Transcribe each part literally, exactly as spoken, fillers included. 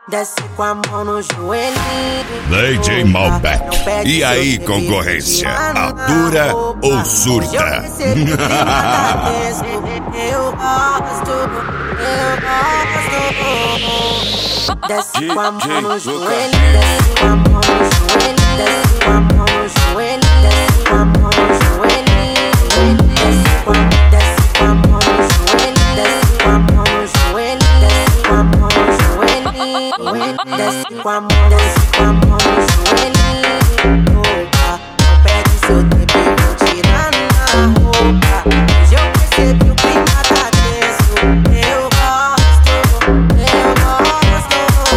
Desce com a mão no joelhinho. D J Malbec. E aí, concorrência? Atura ou surta? Eu gosto, eu gosto. Desce com a mão no joelhinho. Desce com a mão no joelhinho. Desce com a mão no joelhinho. Desce com a mão no joelhinho. Desce com a desce com a mão no joelhinho. Desce com a mão no joelhinho. Desce com a mão no joelhinho. Desce com a mão, desce com a mão no joelhinho. Opa, não perde seu tempo e vou tirar na roupa. Hoje eu percebi o clima tá tenso. Eu gosto, eu gosto.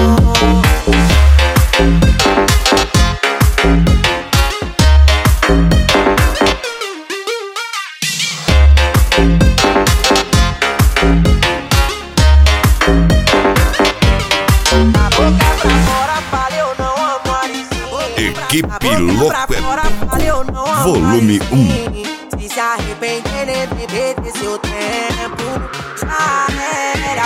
Equipe Louco é Volume um. Se se arrepender, nem beber de seu tempo. Já era.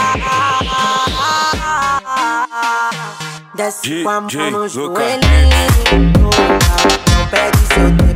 Desce com a mão no joelhinho. Não perde seu tempo.